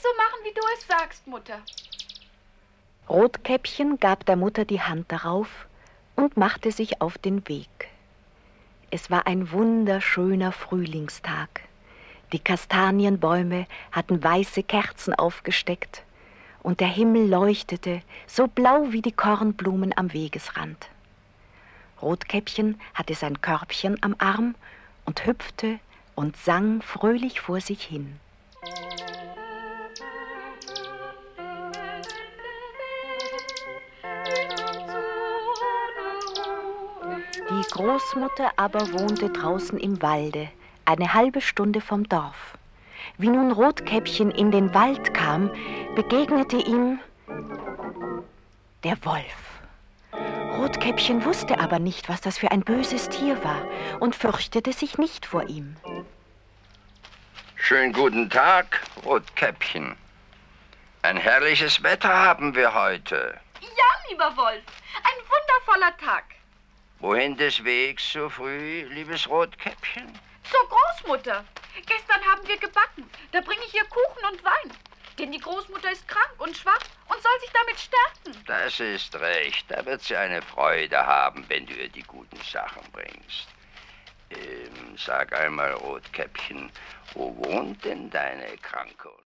so machen, wie du es sagst, Mutter. Rotkäppchen gab der Mutter die Hand darauf und machte sich auf den Weg. Es war ein wunderschöner Frühlingstag. Die Kastanienbäume hatten weiße Kerzen aufgesteckt und der Himmel leuchtete so blau wie die Kornblumen am Wegesrand. Rotkäppchen hatte sein Körbchen am Arm und hüpfte und sang fröhlich vor sich hin. Die Großmutter aber wohnte draußen im Walde, eine halbe Stunde vom Dorf. Wie nun Rotkäppchen in den Wald kam, begegnete ihm der Wolf. Rotkäppchen wusste aber nicht, was das für ein böses Tier war und fürchtete sich nicht vor ihm. Schönen guten Tag, Rotkäppchen. Ein herrliches Wetter haben wir heute. Ja, lieber Wolf, ein wundervoller Tag. Wohin des Wegs so früh, liebes Rotkäppchen? Zur Großmutter. Gestern haben wir gebacken. Da bringe ich ihr Kuchen und Wein. Denn die Großmutter ist krank und schwach und soll sich damit stärken. Das ist recht. Da wird sie eine Freude haben, wenn du ihr die guten Sachen bringst. Sag einmal, Rotkäppchen, wo wohnt denn deine Kranke?